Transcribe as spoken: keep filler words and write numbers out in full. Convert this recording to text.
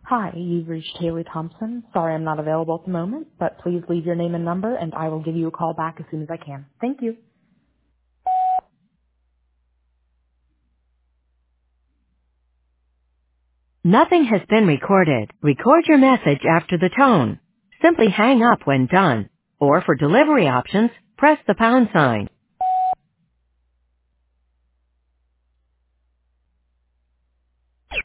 Hi, you've reached Haley Thompson. Sorry I'm not available at the moment, but please leave your name and number and I will give you a call back as soon as I can. Thank you. Nothing has been recorded. Record your message after the tone. Simply hang up when done. Or for delivery options, press the pound sign.